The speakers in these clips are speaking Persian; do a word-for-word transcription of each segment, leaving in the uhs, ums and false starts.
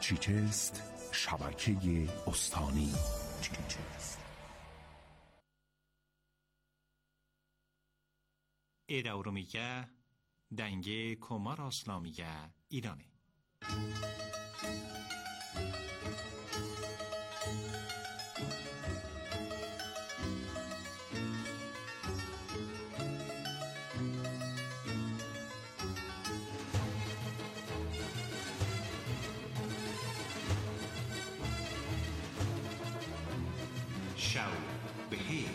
چیچست شبکه استانی. چیچست ایراورومیگه دنگه کمار اسلامیگه ایرانه. شو بخیر.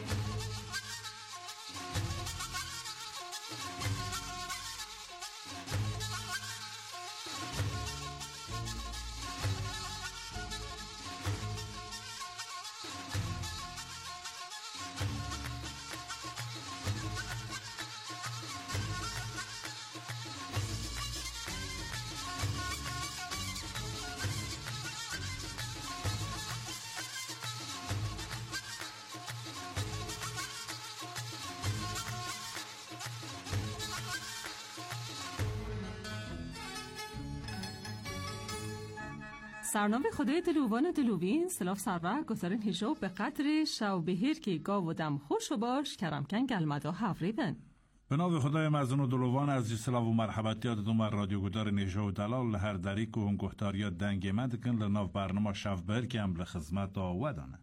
سرنامه خدای دلوان دلوین سلاف سرور گذارین هجاب به قدر شو بهیر که گاو و دم خوش و باش کرمکن گلمدا حفری بن. به نام خدای مزون و دلوان از سلاف و مرحبت یاد دومر رادیو گدار نیجا و دلال هر دریک و هنگوهتاریا دنگ مدکن لناف برنامه شو بهیر که هم لخزمت آودانه.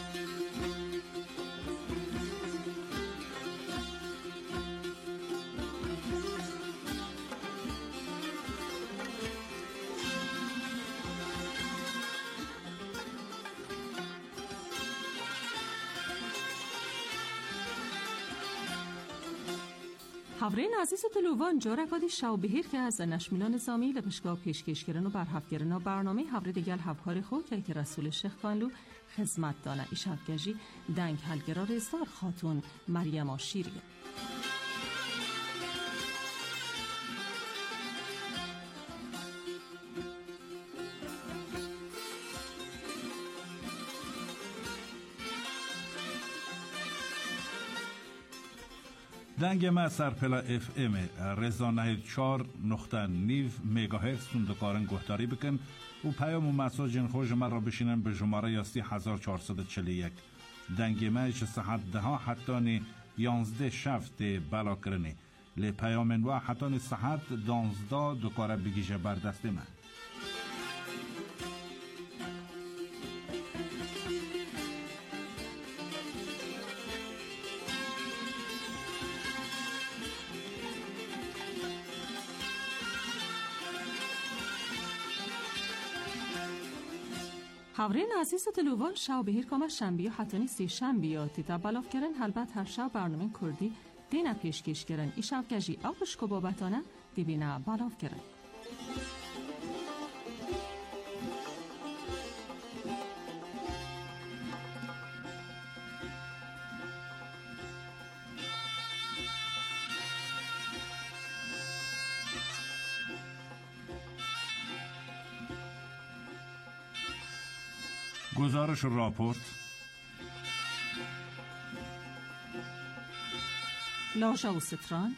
حورین عزیز و دلوان جارکادی شو بهیر که از نشمیلان نظامی لپشگاه پیشکش کرن و برحف کرن و برنامه حوری دیگل هفکاری خود که که رسول شیخ کانلو خدمت دانه ایش هفگجی دنگ هلگرار ازدار خاتون مریم آشیریه. دنگ ما سرپلا اف ام رزانه چار نقطه نیف مگاهرتز سندکارن گهداری بکن و پیام و مساجن خوش ما را بشینن به جماره یاستی هزار و چهارصد و چهل و یک. دنگ ما ایش ساعت ده ها حتی نی یانزده شفت بلا کرنه لی پیام و حتی نی ساعت دانزده دکاره بگیجه بردست من. حورین عزیز و دلوان شو بهیر کامر شنبی و حتی سی شنبی و تیتا بلاف کرن حلبت هر شو برنامه کردی دینا پیشکش کرن ای شو گجی اوش که بابتانه دیبینا بلاف کرن. گزارش و راپورت لاژا و ستران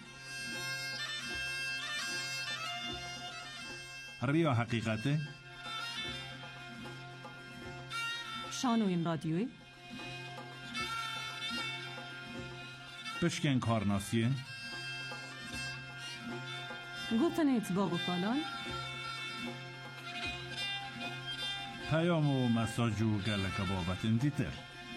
ریا حقیقته شانو این رادیوی بشکن کارناسیه گفتنیت بابو کالان پیام و مساج و گلک بابت اندیتر.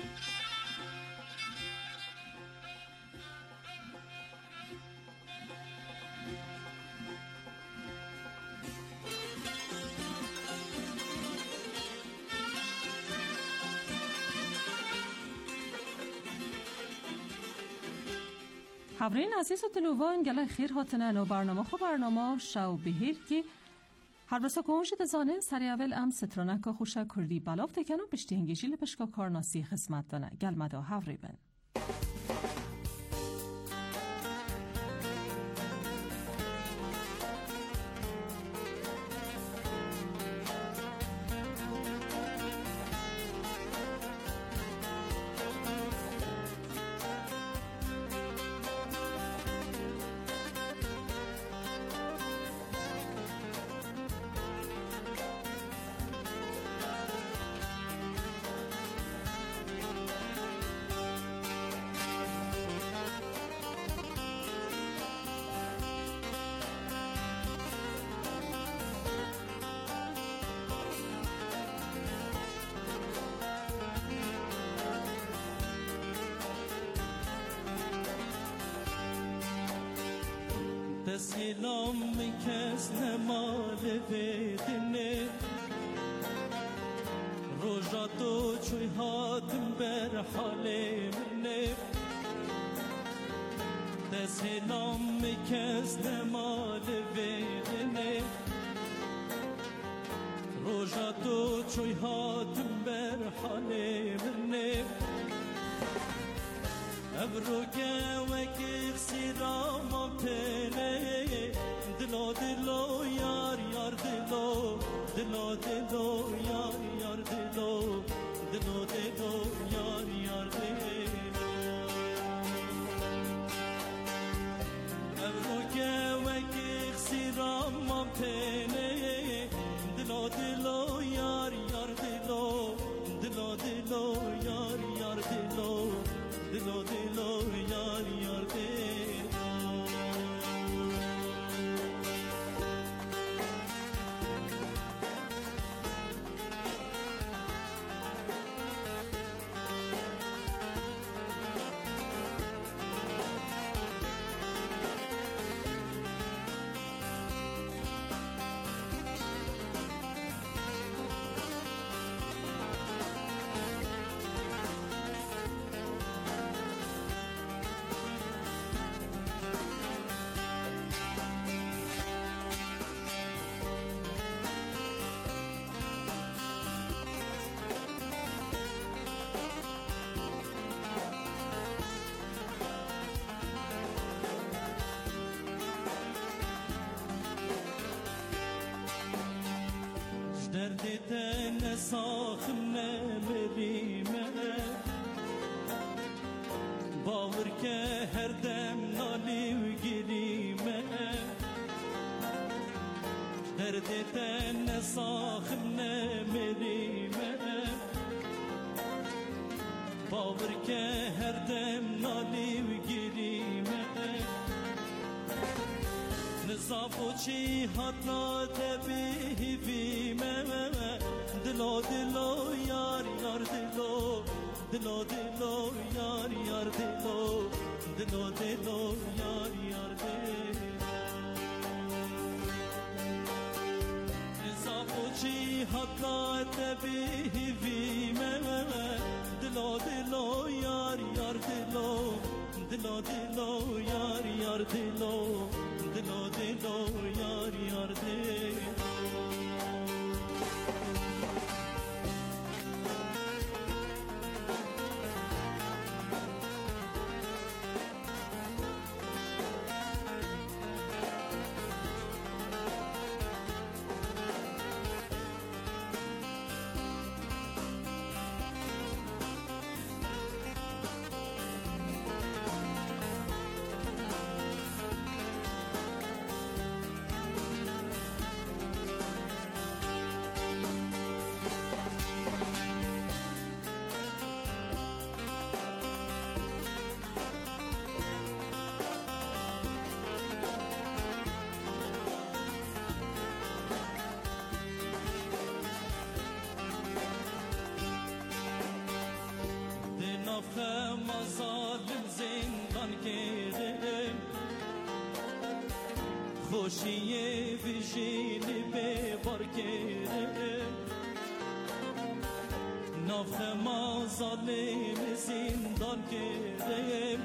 حورین عزیز و دلوان گله خیر هاتنن و برنامه خو برنامه شو بهیر که هر بسا کنوشی دزانه سری اول ام سترانکا خوشه کردی بلاف تکنو بشتی هنگیشی لپشکا کارناسی خدمت دانه گلمدا حوری بن. دسیلام کس نمال بدنه روژا تو چوی هاتم بر حال منه دسیلام کس نمال بدنه روژا تو چوی هاتم بر حال منه ابرو گوک اخسیرام پنه دلو دلو یار یار دلو دلو دلو یار یار دلو دلو دلو یار یار دلو ابرو گوک اخسیرام پنه دلو دلو یار یار دلو دلو دلو یار یار دلو دلو دلو یار یار دلو دردی تن ساخم نمیریمه باور که هر دم نالی و گیریمه دردی تن ساخم نمیریمه باور که هر دم نالی و گیریمه نصافو چی حتی تبیهیمه دلو دلو یار یار دلو دلو دلو یار یار دلو دلو دلو یار یار دلو نصافو چی حتی تبیهیمه دلو دلو یار یار دلو دلو دلو یار یار دلو دلو دلو یار یار دلو نافم ظالم زندان کردم خوشی ویژین به بار کردم نافم ظالم زندان کردم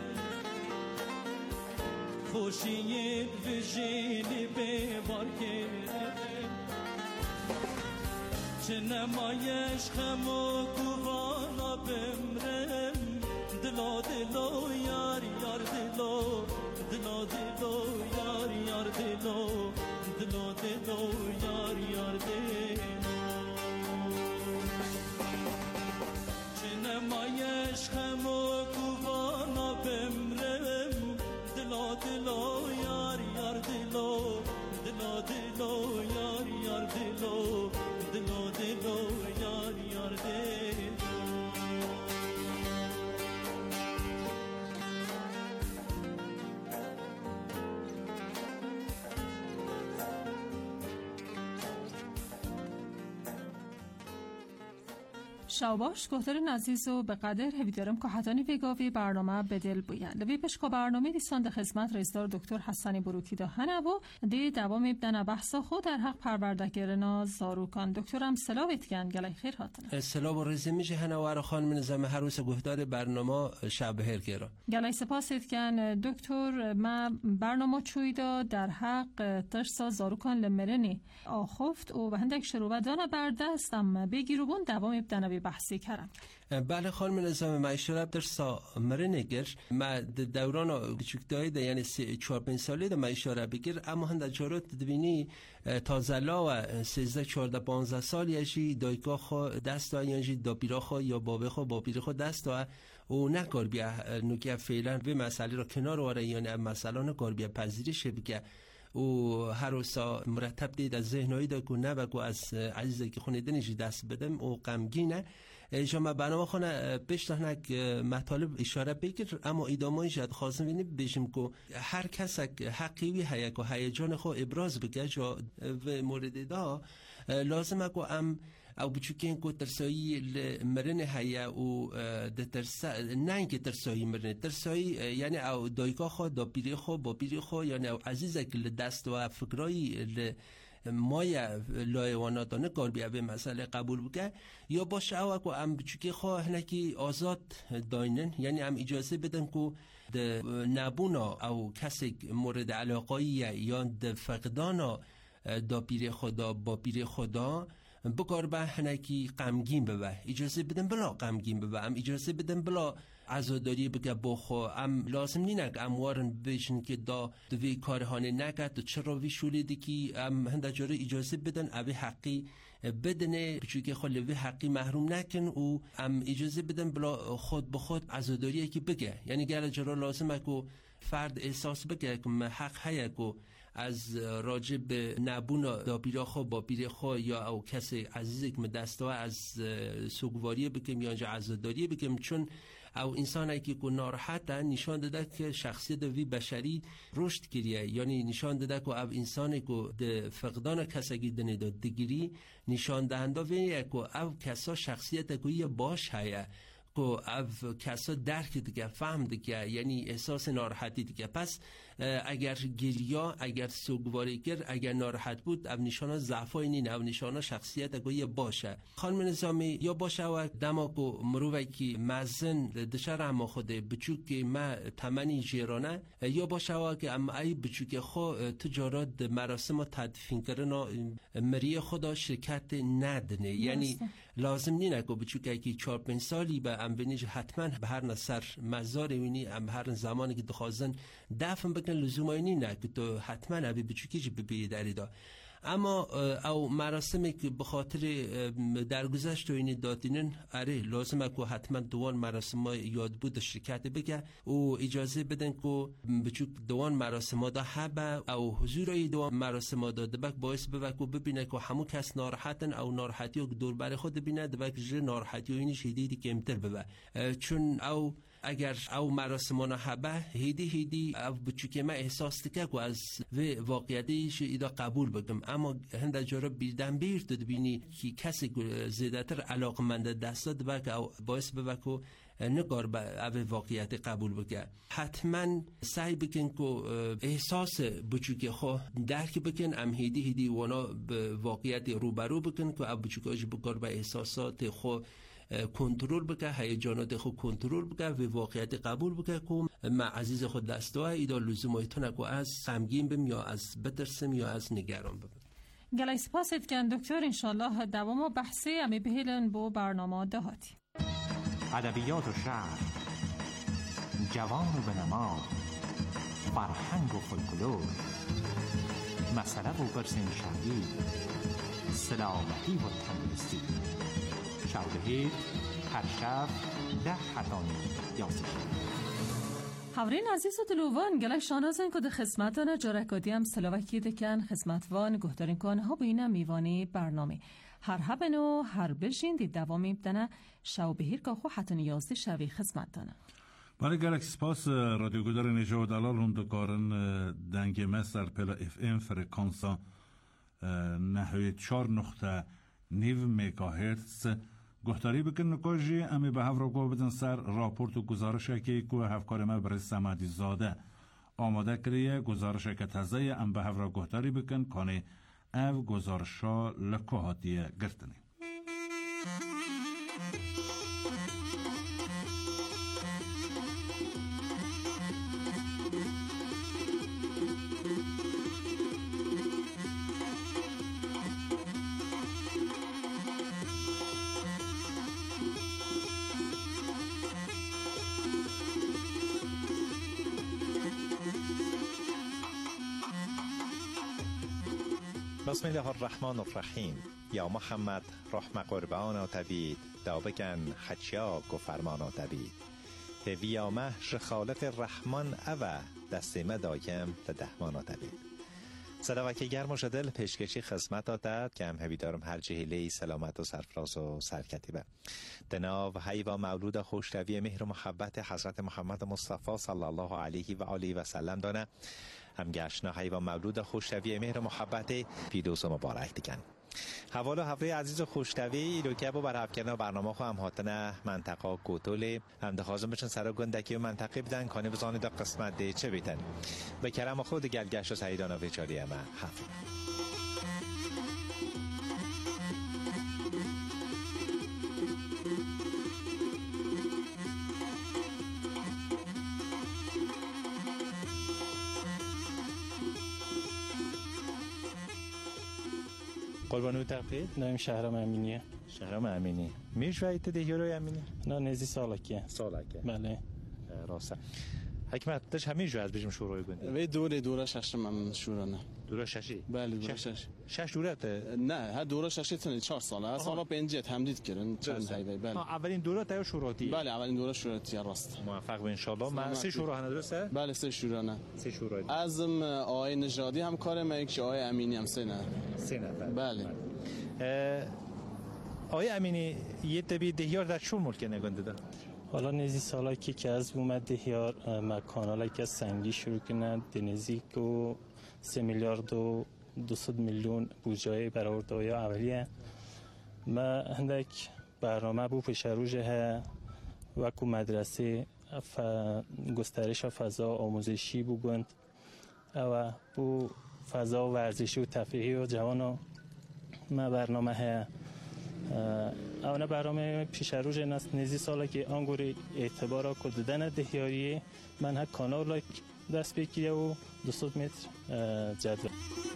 خوشی ویژین به بار کردم چه نمایش خم و گوانا بمرم دلو دلو یار یار دلو دلو دلو یار یار دلو دلو دلو یار یار دلو چه نمایش خم و گوانا بمرم دلو دلو یار یار دلو دلو دلو یار یار دلو دلو دلو یار یار دلو شاوباش گوهدارین عزیز و به قدر هویدارم که حتانی ویگاوی برنامه بدل بوین لوی پشکا برنامه دیسان ده خدمت رئیسدار دکتر حسنی بروکی دا هنه و دی دوام ابدن بحثا خود در حق پروردگرنا زاروکان. دکترم سلاویت گن گلای خیر هاتن سلام و رزه میشه هنه و خانم نظام هروس گوهدار برنامه شب بخیر کرا گلای سپاسیت گن دکتر. ما برنامه چویدا در حق ترسا زاروکان لمرنی آخفت و هندک شروع دانه بردستم بگیروبون دوام ابدن بحثی کردم. بله خانم نظام ما اشتراب در سا مرنگر ما دوران کوچکتایی ده یعنی چهار پنج ساله ده ما اشتراب بگیر اما هند جارات دبینی تازلا و سیزده چهارده پانزده سال یشی دایکا خو دست و یعنی دا پیرا خو یا بابه خو با پیر خو دست و و نکار بیا نوکیا فعلا به مسئله را کنار واره یعنی مسئله نکار بیا پذیرش بگه و هر روزا مرتب دید از ذهنایی دا که نه بگو از عزیزی که خونه دنیجی دست بدم و غمگینه شما برنامه خونه پیشنهاد مطالب اشاره بگیر اما ادامه شد خواستم ببینیم بگیم که هر کس حقی وی هیا که هیجان خو ابراز بگه جا و مورد دا لازمه که ام او بچوکین کو ترسایی مرن هیا او د ترس ننگ ترسایی مرن ترسایی یعنی او دایکا خو دا پیری خو با پیری خو یعنی او عزیزه که دست و فکرایی مایا لایواناتانه کار بیا به مسئله قبول بگه یا باشه او که ام بچوکی خواه هنکی آزاد داینن یعنی ام اجازه بدن که ده نبونا او کسی مورد علاقایی یا ده فقدانا دا پیر خدا با پیر خدا بکار به هنکی غمگین ببه اجازه بدن بلا غمگین ببه ام اجازه بدن بلا عزاداری بگه با خو ام لازم نینک اموارن بیشن که دا دوی کارهانه نکد چرا وی شولیدی که ام هنده جاره اجازه بدن اوی حقی بدنه بچوی خو لوی حقی محروم نکن و ام اجازه بدن بلا خود به خود عزاداری که بگه یعنی گره جاره لازمه که فرد احساس بگه که حق هیا که از راجب به نبون دا پیرا خو با پیر خو یا او کسی عزیزی که دستا از سوگواری بکم یا انجا عزاداری بکم چون او انسانی که ناراحت نشان داده که شخصیت وی بشری رشد کریه یعنی نشان داده که او انسانی که ده فقدان کسایی دنه داد دگیری نشان دهنده ویه که او کسا شخصیت که یه باش هیا که او کسا درک دیگه فهم دیگه یعنی احساس ناراحتی دیگه پس اگر گریا اگر سوگواری کرد اگر ناراحت بود او نشانه ضعفای نینه او نشانه شخصیت اگه باشه خانم نظامی یا باشه و دماغو مروی که مزن دشر اما خوده بچوک که ما تمنی جیرانه یا باشه و که اما ای بچوک خو تجارت مراسم و تدفین کردن مری خدا شرکت ندنه یعنی لازم نینه که بچوک که چهار پنج سالی به ام بینیج حتما به هر نصر مزار وینی ام هر زمانی که دخوازن دفن بکن لزومایی نه که تو حتما عبی بچوکیش ببینی داری دا اما او مراسمی که بخاطر درگذشت و اینی دادینن اره لازمه که حتما دوان مراسم ها یاد بود شرکت بگه و اجازه بدن که بچوک دوان مراسم ها دا حبه او حضور ای دوان مراسم ها دا دبک باعث ببک و ببینه که همون کس ناراحتن او ناراحتی و دور بر خود ببینه دبک جه ناراحتی و اینی شدیدی که امتر ببه چون او اگر او مراسمانا حبه هیدی هیدی او بچوکه ما احساس دکه که از واقعیتیش ایدا قبول بگم اما هنده جارا بیردن بیرد بینی که کسی زیادتر علاقمنده دست داد بک او باعث ببکو نگار به او واقعیت قبول بگه حتما سعی بکن که احساس بچوکه خو درک بکن ام هیدی هیدی وانا به واقعیت روبرو بکن که او بچوکه اج بگار به احساسات خو کنترل بکه هیجانات خود کنترل بکه و واقعیت قبول بکه که ما عزیز خود دسته های ایدا لزومایی تو نکو از غمگین بم یا از بترسم یا از نگران بم گلای سپاسید کن دکتر انشالله دوام و بحثی امی بهیلن بو برنامه دهاتی ادبیات و شعر جوان و بنما فرهنگ و فولکلور مسئله و پرسین شرعی سلامتی و تندرستی شاوبهیر هر شب ده حتانی یاسش حورین عزیز و دلوان گلای شانازن که ده خدمتان جارکادی هم سلاوکی دکن خدمتوان گهدارین کانه ها بینه میوانی برنامه هر هبن و هر بشین دید دوامی بدنه شاوبهیر که خو حتانی یازده شوی خدمت دانه برای گلک سپاس رادیو گدار نجات دلال هندکارن دنگ مصر پلا اف ام فرکانسا نهوی چار نقطه نیو مگاهرتز گهتاری بکن نکاجی امی به هفت را گوه بدن سر راپورت و گزارش که کوه هفکار ما برای سمادی زاده آماده کریه گزارش که تازه ام به هفت را گهتاری بکن کنه او گزارشا لکوهاتیه گرتنی. بسم الله الرحمن الرحیم. یا محمد رحم قربان و تبید دا بکن خچیا گو فرمان و تبید به ویامه خالق رحمان او دستیمه دایم تدهمان و تبید. صداوکی گرم و شدل پیشکشی خدمت دادد که هم هویدارم هر جهیلی سلامت و سرفراز و سرکتیبه. دناو حیوا مولود خوشروی مهر و محبت حضرت محمد مصطفی صلی الله علیه و آله و سلم دانه هم گشنا حیوا مولود خوشروی مهر و محبت پیدوس و مبارک دیگن. حوال و حفره عزیز و خوشروی ایلو که با برحب برنامه خو هم هاتن منطقه گوتولی هم دخوازم بچن سرا گندکی و منطقه بدن کانی بزانی دا قسمت دی چه بیتن به کرم خود گلگشت و سعیدان و ویچاری همه حفظ. قربانو تقید؟ نایم شهرام امینیه. شهرام امینی. میش وایت دیگروی امینی؟ نه نزی سالکیه. سالکیه. بله. راسته. حکمت داشت همین جو از بچم شروع کنید. وی دوره دوره شش من شورانه. دوره ششی؟ بله دوره شش. شش دوره؟ نه ها دوره ششی تنی چهار ساله. از سالا پنجت همدیت کردن چند هایی بله. اولین دوره تا شروعی. بله اولین دوره شروعی راست. موفق و ان شاء الله. من سه شورانه درسته؟ بله سه شورانه. سه شورانه. ازم آقای نژادی هم کار ما یک آقای امینی هم سه نه. سه نفر. بله. آقای امینی یه تبی دهیار در چون ملک نگنده ده؟ حالا نزی سالا که که از اومد دهیار مکانالا که سنگی شروع کنند دنزی که سه میلیارد و دوصد میلیون بودجه برآورده یا اولیه ما هندک برنامه بو پیش روزه ها و کو مدرسه ف... گسترش فضا آموزشی بگوند و بو فضا ورزشی و تفریحی و جوانو ما برنامه ها اونا برنامه پیش روز نست نزی سالا که آنگوری اعتبارا کددن دهیاری من ها کانال دست بکیه و دوصد متر جدول.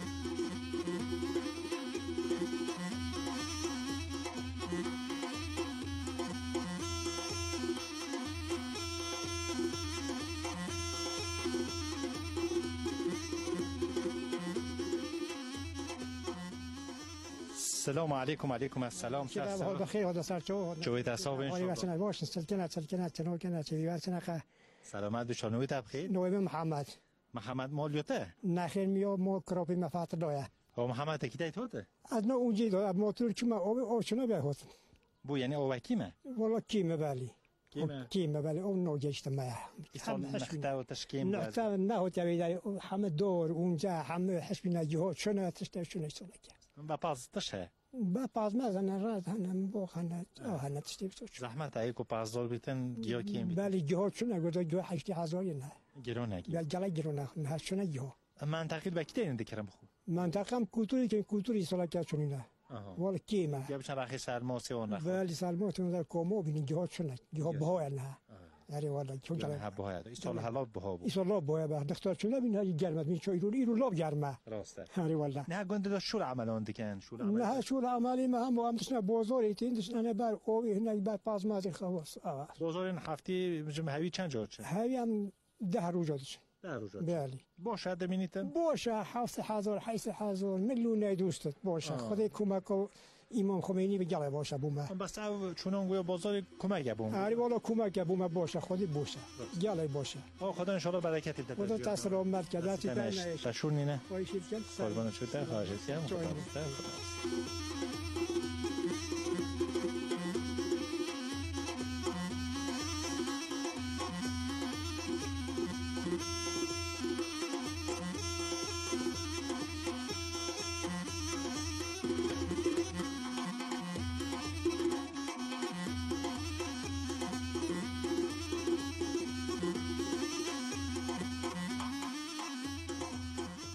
السلام علیکم علیکم السلام. حال بخیر خدا سرچو. جوید حساب ان شاء الله. واسه باش سلطنت سلطنت چنو کنه چی واسه نخ. سلامت بشانوی تبخیر. نویم محمد. محمد مالیوته. نخیر میو مو کراپی مفات دایا. او محمد کی دایت هوته؟ از نو اونجی دو موتور که ما او اوشنا به هوت. بو یعنی او کیمه؟ والا کیمه بله. کیمه؟ کیمه بله اون نو گشت ما. هم نخته و تشکیم. نخته نه هوت بیای همه دور اونجا همه حسب نجوا شنو تشت شنو سولک. با پاز تشه. با پاز مزن راز هنم بو خنه آه هنه تشتی بسوچ. زحمت ای کو پاز دار بیتن گیا کیم بیت. بله گیا چون گذاشت گیا هشت هزار نه. گرونه کی. بله جلا گرونه نه شنو گیا. منطقه با کی دینده کرم بخو. منطقه هم کلتوری که کلتوری سالک چونینه. والا کیمه. یا بچه رخی سرماسی اون رخ. ولی سرماسی اون در کومو بینی جهات شنه جهات بهای نه. یعنی والا چون جهات نه بهای. ایستال حلاب بها بود. ایستال لاب بهای بعد دختر چونه بینی هایی گرمت می چه ایرون ایرون لاب گرمه. راسته. یعنی والا. نه گنده داشت شور عمل آن دیکن شور عمل. نه شور عملی ما هم با هم دشنه بازاری تین دشنه بر اوی هنگ بر پاس مازی خواست. بازار این هفته مجمع هوی چند جا چه؟ هوی هم ده روز داشت. ده روز. بله. باشه دمینیتن. باشه هفت هزار هشت هزار میلیون دوستت باشه. خدای کمک و امام خمینی به گله باشه بومه. بس او چونان گویا بازار کمک بوم. آره والا کمک بومه باشه خودی باشه. گله باشه. آه خدا ان شاء الله برکت بده. خدا تسلامت کرده چی دنیش. تشور نینه. خواهشید کن. قربان شده خواهش هستم.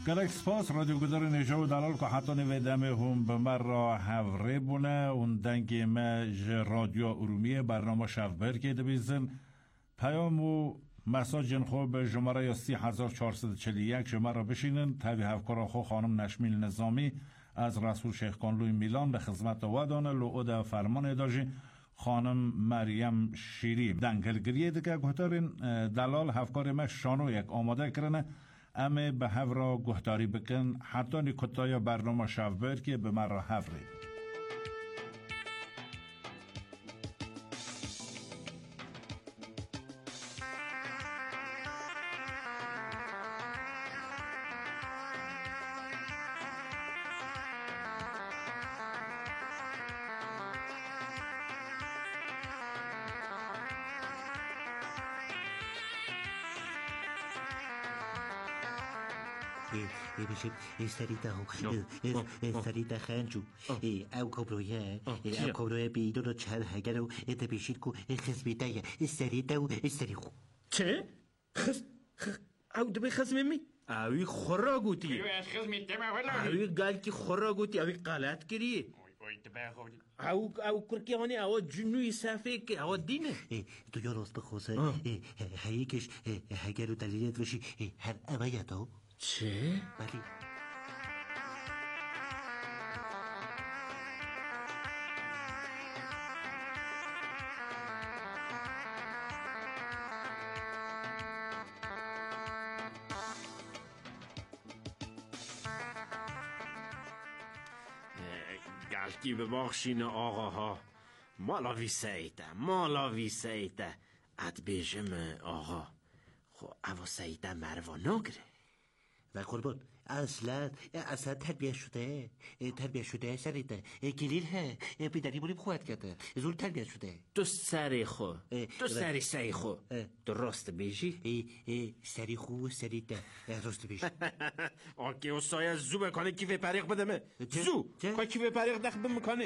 گلک سپاس رادیو گدار نجا و دلال که حتی نویدمه هم به من را هفره بونه اون دنگی مج رادیو ارومیه برنامه شفبر که دبیزن پیام و مساج خوب به جمعه یا سی هزار چهارصد و چلی یک جمعه را بشینن تاوی هفکار خو خانم نشمیل نظامی از رسول شیخ کانلوی میلان به خدمت ودانه لعود فرمان اداجی خانم مریم شیری دنگلگریه دیگه گهتارین دلال هفکار ما شانو یک آماده کرنه امه به هفرا گهداری بکن حتی نیکتای برنامه شفبر که به من را هفرید. بشه سریتا هو سریتا خانجو او کبرویه او کبرویه بیدو رو چهل هگر و ات بشید که خزمیتایه سریتا و سریخو چه؟ خز او دبی خزممی؟ اوی خورا گوتی اوی گل که خورا گوتی اوی غلط کریه او او کرکیانی او جنوی صفحه که او دینه تو یا راست بخوزه هیکش هگر رو دلیلت بشی هر اویت ها چه؟ بلی گلکی ببخشین آقاها مالا ویسیده مالا ویسیده اد بیجم آقا خو او سیده مروا نگره و قربان اصلا اصلا تربیه شده تربیه شده سریده گلیل ها بیداری بولیم خواهد کرده زول تربیه شده تو سری خو تو سری سی خو درست بیجی سری خو سریده درست بیجی آنکه او سایه زو بکنه کیف پریق بدمه زو که کیف پریق دخل بمکنه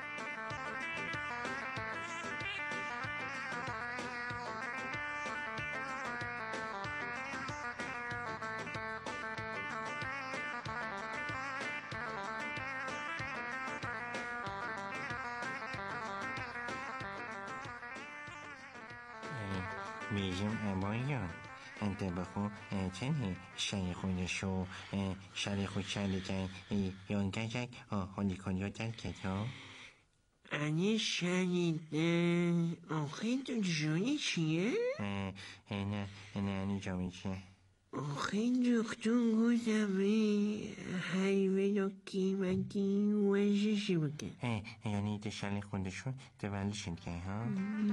بیجم بایان انت بخو چنه شای خودشو شای خود شای کن یون گجک هونی کنیو درکت ها انی شای آخه تو جایی چیه؟ نه نه انی جایی چیه آخه دکتر گوزمه حیوه دو قیمتی وزشی بکن یعنی ده شای خودشو دولشن که ها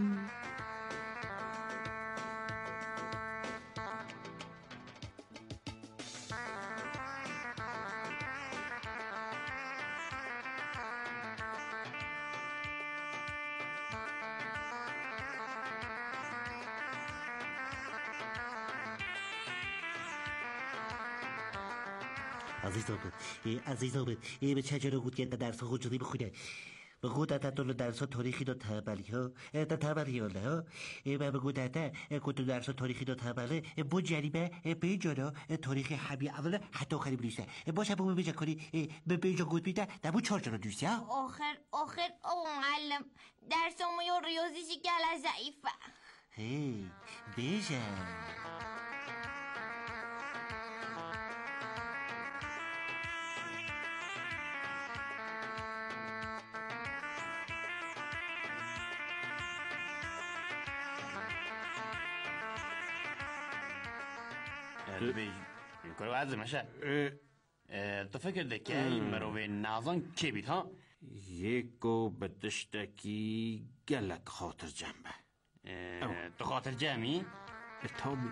عزیز آبد عزیز آبد به چجا گود که درس خودجوری بخونه به خودت دول درس تاریخی دو تبلی ها تا تبلی ها و به خودت کد درس تاریخی دو تبله با جریبه به جانا تاریخ حبی اول حتی آخری بلیسته باشه با بجا کنی به بیجا گود بیده دبو چار جانا دوسته آخر آخر او معلم درس همو یا ریاضیشی گل ضعیفه هی بیجا يقول عز مشا تفكر ذكاء مروي نازن كبيت ها يكو بتشتكي قالك خاطر جنبه تو خاطر جمعي تامي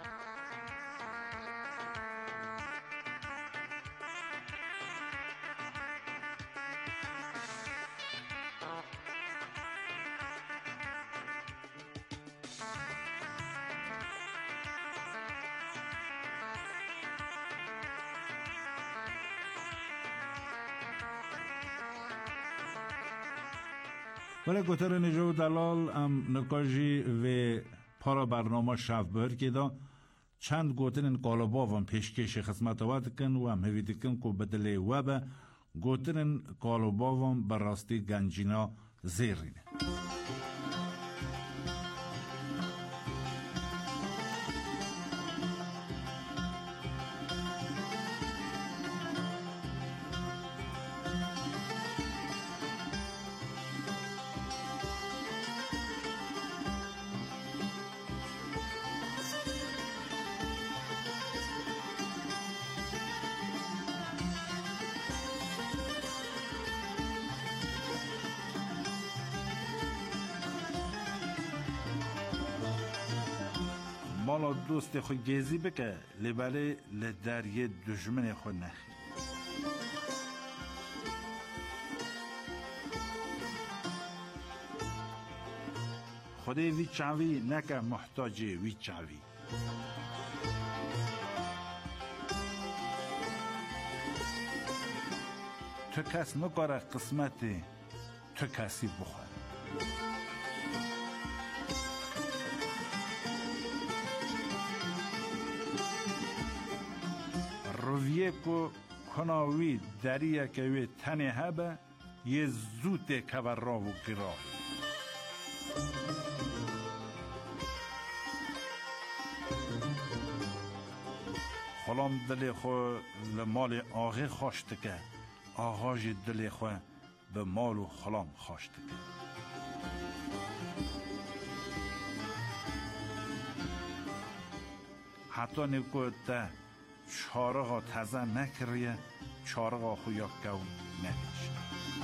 ولی گوتر نجو دلال ام نکاجی و پارا برنامه شفبر که دا چند گوتن قالباوان پیشکش خدمت واد کن و هم هوید کن که بدل وابه گوتن قالباوان براستی گنجینا زیرینه. مالا دوست خود گیزی بکه لباله لدریه دشمن خود نخی. خودی وی چاوی نکه محتاجی وی چاوی. تو کس نکاره قسمتی تو کسی بخور. رویه کو کناوی دریه که وی تنه هبه یه زوته که بر را و گرا. خلام دل خو لمال آغه خواشته که آغاج دل خو به مال و خلام خواشته که. حتی نکو ده چارقا تازه نکریه چارقا خویا گو نمیشه.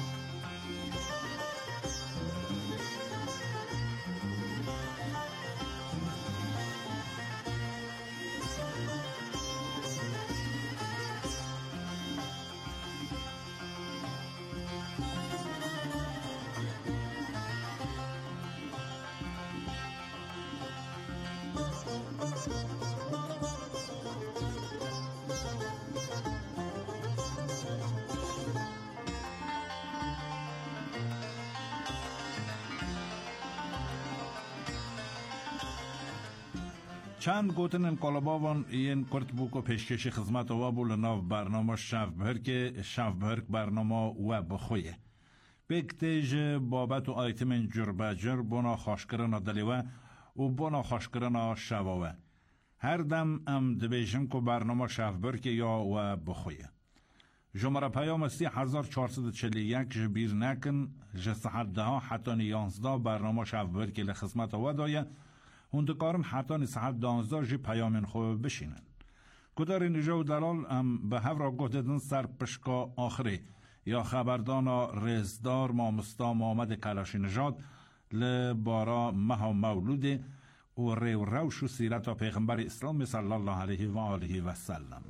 چند گوتن انقلاباوان این کرد بوکو پیشکش خدمت و بول ناو برنامه شف بهرک شف بهرک برنامه و بخویه بکتیج بابت و آیتمن جربجر بنا خاشکرنا دلیوه و بنا خاشکرنا شواوه هر دم ام دبیشن کو برنامه شف بهرک یا و بخویه جمره پیام سی هزار چهارصد و چهل و یک جبیر نکن جسحت ده حتی نیانزده برنامه شف بهرک لخدمت و دایه هندکارم حتی نسحت دانزدار جی پیامن خوب بشینن. کدار نجا و دلال ام به هفرا گهددن سر پشکا آخری یا خبردانا رزدار مامستا محمد کلاشی نژاد لبارا مها مولوده و ریو روش و سیرت و پیغمبر اسلام صلی الله علیه و آله و سلم.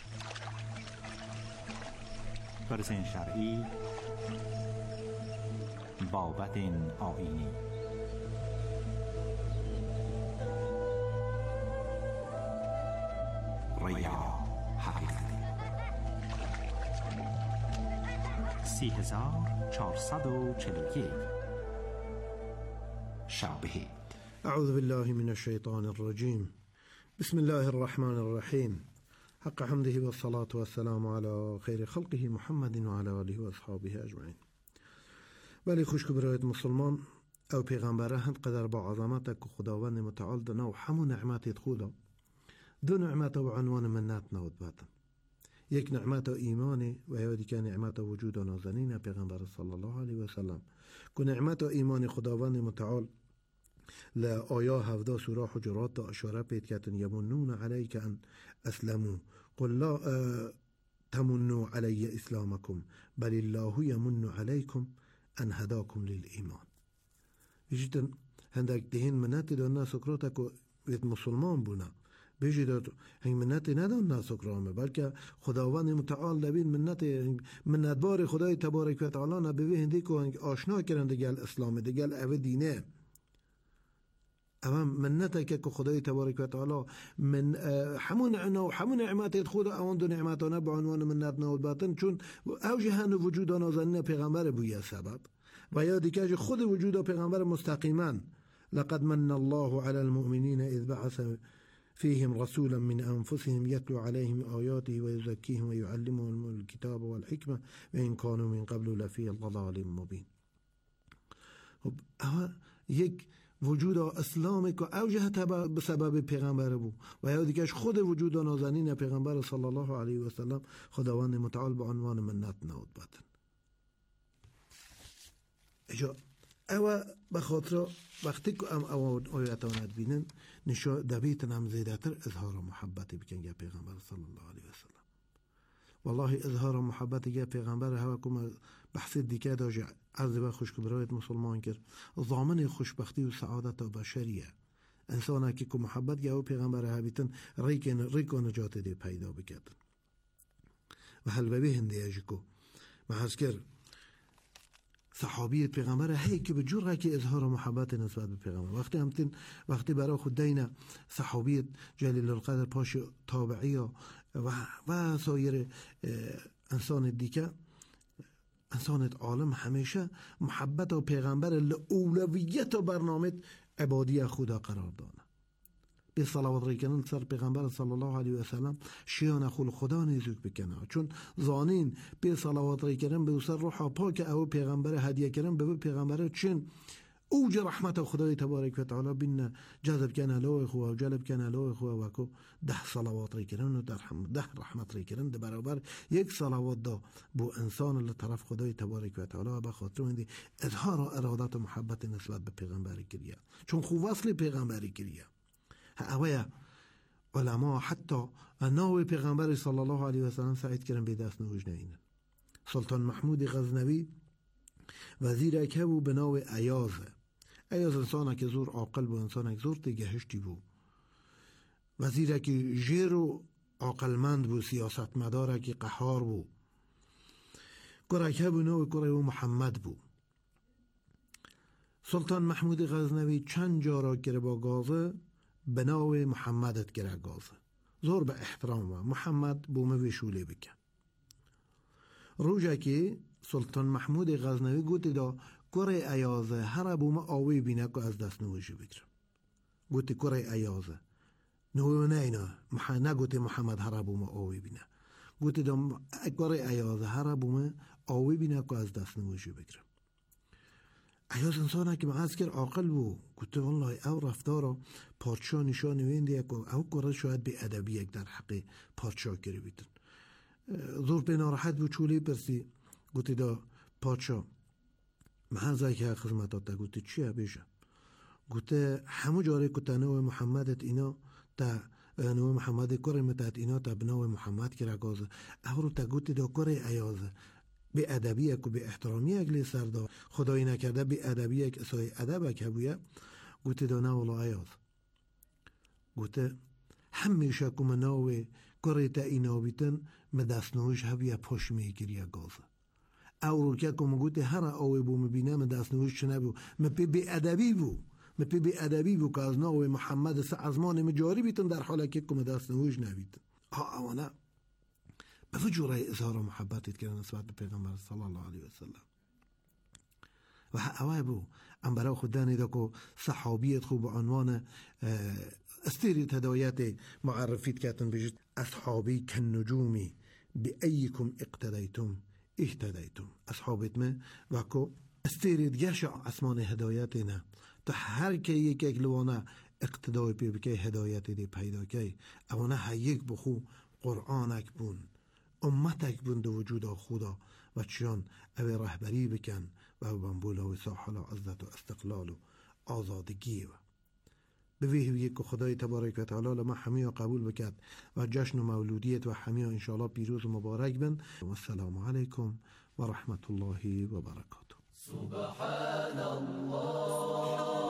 برسین شرعی بابت آینی ریا حقیقتی سی هزار چهارصد و چهل و یک شبهه. اعوذ بالله من الشیطان الرجیم. بسم الله الرحمن الرحیم. حق حمده و الصلاة و السلام على خیر خلقه محمد و على آله و اصحابه اجمعین. ولی خوشک برایت مسلمان او پیغمبره هند قدر با عظمتک خداوند متعال دنا و همون نعمت خدا دو نعمت و عنوان منت نود باتن. یک نعمت ایمان و یادی که نعمت وجود و نازنین پیغمبر صلی الله علیه و سلم که نعمت ایمان خداوند متعال لآیا هفده سوره حجرات اشاره پید کتن یمنون علیک ان اسلموا قل لا تمنوا علی اسلامکم بل الله یمن علیکم ان هداکم للایمان. یجتن هندک دهین منت دانا سکرات که وید مسلمان بونا بیشی داد هنگ منت ندان ناس اکرامه بلکه خداوند متعال لبین منت منت بار خدای تبارک و تعالی نبوی هندی که هنگ آشنا کرن دگل اسلام دگل او دینه اما منت که خدای تبارک و تعالی من همون عنا و همون نعمت خود اوان دو نعمتانه به عنوان منت نود باتن چون او جهان وجود نازنین پیغمبر بویه سبب و یا دیگه خود وجود پیغمبر مستقیما لقد من الله على المؤمنین اذ بعث فيهم رسولا من أنفسهم يتلو عليهم آياته ويزكيهم ويعلمهم الكتاب والحكمة وإن كانوا من قبل لفي ضلال مبين. یک وجود اسلامی که اوجه به سبب پیغمبر بود و یا دیگهش خود وجود نازنین پیغمبر صلی الله علیه و سلم خداوند متعال به عنوان منت نهاد بدن. اجا او بخاطر وقتی که ام او آیاتانت بینن نشا دبیتن هم زیده تر اظهار محبتی بکن یا پیغمبر صلی الله علیه و سلم. والله اظهار محبتی یا پیغمبر هوا کم بحث دیگه داشت عرض به خوشک برایت مسلمان کرد ضامن خوشبختی و سعادت بشریه. انسان که که محبت یا پیغمبر هبیتن ریکن ریک و نجات دی پیدا بکردن و حل به هنده اجکو محض صحابیت پیغمبر هی که به جور که اظهار محبت نسبت به پیغمبر وقتی همتن وقتی برای خود دین صحابیت جلیل القدر پاش تابعی و و سایر انسان دیگه انسانت عالم همیشه محبت و پیغمبر اولویت و برنامه عبادی خدا قرار دانه. به صلوات ریکنن سر پیغمبر صلی الله علیه و سلم شیان خول خدا نیزوک بکنه چون زانین به صلوات ریکنن به سر روح پاک او پیغمبر هدیه کردن به پیغمبر چون اوج رحمت خدای تبارک و تعالی بین جذب کنه لو خو و جلب کنه لو خو و کو ده صلوات ریکنن و در ده رحمت ریکنن در برابر یک صلوات دا بو انسان له طرف خدای تبارک و تعالی به خاطر اندی اظهار ارادت و محبت نسبت به پیغمبر کریه چون خو وصل پیغمبر کریه. اویا علما حتی ناوی پیغمبر صلی الله علیه و سلم سعید کردن به دست نوج نینن. سلطان محمود غزنوی وزیر اکه بو به ناو ایاز. ایاز انسان که زور عاقل بو انسان که زور تگهشتی بو وزیر که جیر و عاقلمند بو سیاست مدار که قهار بو گره بو ناو گره بو محمد بو. سلطان محمود غزنوی چند جا را گره با گازه به ناو محمدت گره گازه زور به احترام و محمد بومه وشوله بکن. روژه که سلطان محمود غزنوی گوتی دا کره ایازه هر بومه آوی بینه که از دست نوشی بگرم. گوتی کره ایازه نوی نه اینا مح... نگوتی محمد هر بومه آوی بینه گوتی دا کره ایازه هر بومه آوی بینه که از دست نوشی بگرم. ایاز انسانه که معاذ کرد عاقل بو گوته والله او رفتارا پادشاه نشان وینده که او کره شاید به ادبی یک در حق پادشاه کری بیتن. زور به ناراحت بو چولی پرسی گوتی دا پادشاه محضر که خدمتات تا گوتی چیه بیشه گوته همو جاره که تا نوع محمدت اینا تا نوع محمد کرمتت اینا تا بنوع محمد که رگازه او رو تا گوتی دا کره ایازه به ادبی اک و به احترامی اگلی سردا خدایی نکرده به ادبی اک اسای ادب اک هبویه گوته دا نولا ایاز گوته همیشه که مناوه کره تا اینا بیتن مدستنوش هبیه پاش میگیریه گازه او رو که کم گوته هر آوی بو مبینه من دست نوش چنه بو مپی بی ادبی بو مپی بی ادبی بو که از ناوی محمد سه ازمان مجاری بیتن در حاله که کم دست نوش نبیتن ها اوانه به وجوره اظهار و محبتیت که نسبت به پیغمبر صلی الله علیه وسلم و اوه بو ام برای خود دانیده که صحابیت خوب عنوان استیریت هدایت معرفیت کتن بجید اصحابی کن نجومی بی ایکم اقتدیتم اهتدیتم اصحابت من وکو استیرید گش اسمان هدایت نه تا هر که یک یک لوانه اقتدای پی بکی هدایت دی پیدا کی اوانه ها یک بخو قرآنک بون امتک بون دو وجود خدا و چیان او رهبری بکن و بنبوله و ساحل و عزت و استقلال و آزادگی و بویه یک که خدای تبارک و تعالی لما حمیه قبول بکد و جشن و مولودیت و حمیه انشاءالله پیروز و مبارک بن و السلام علیکم و رحمت الله و برکاته. سبحان الله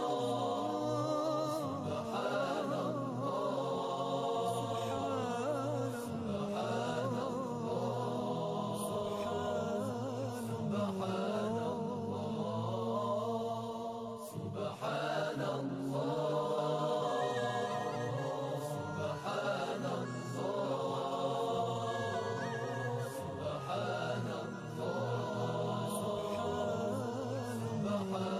Subhan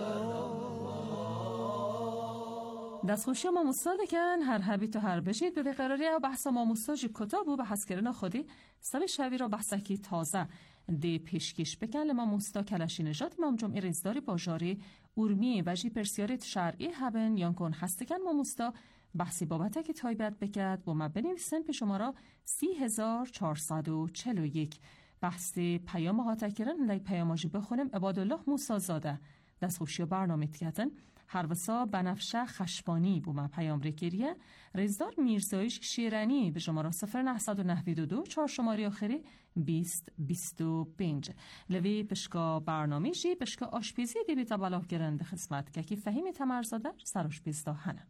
دستخوشی ما مستاده کن هر حبی تو هر بشید به قراری او بحثا ما مستاجی کتاب و بحث کردن خودی سب شوی را بحثکی تازه دی پیشکش بکن لما مستا کلشی نجات امام جمعی رزداری باجاری ارمی و جی پرسیارت شرعی هبن یان کن هستکن ما مستا بحثی بابته که تایبت بکد و ما بنویسن پیش شما را سی هزار چهارصد و چهل و یک. بحثی پیام ها تکرن لی پیاماجی بخونم عبادالله موسی زاده دستخوشی برنامه تکتن هر وسا بنفشه خشبانی بوم پیام رکریه رزدار میرزایش شیرانی به شماره صفر نهصد و نود و دو چهار شماره آخری بیست بیست و پنج لوی پشکا برنامه جی پشکا آشپیزی دی بیتا بلاف گرنده خدمت که کی فهیم تمرزاده سر آشپیز دا هنه.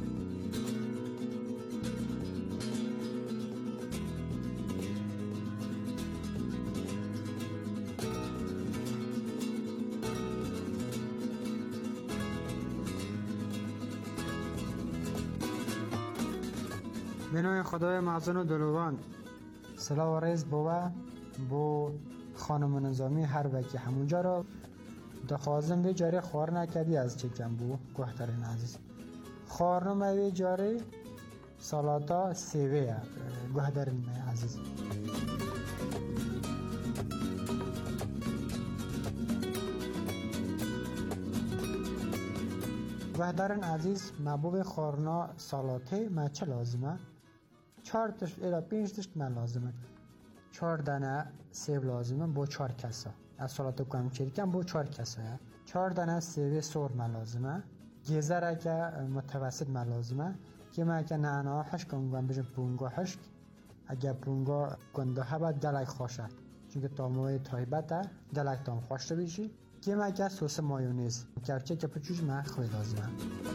به نام خدای معزن و دلوان سلام و رئیس بوا بو خانم نظامی هر وکی همونجا را دخوازم به جاره خوار نکدی از چکم بو گوهترین عزیز خوارنم اوی جاره سالاتا سیوه گوهترین عزیز گوهترین عزیز محبوب خوارنا سالاته ما چه لازمه؟ چهار تشت ایلا پینج تشت من لازمه چهار دانه سیب لازمه با چهار کسا از سالات کنم چریکم با چهار کسا چهار دانه سیب سور من لازمه گیزر اگه متوسط من لازمه که من اگه نعنا حشک کنم بجم پونگا حشک اگه پونگا گنده ها باید گلک خوشه چونکه تاموی تایبته گلک تام خوشته بیشی که من اگه سوس مایونیز کرچه که پچوش من خوی لازمه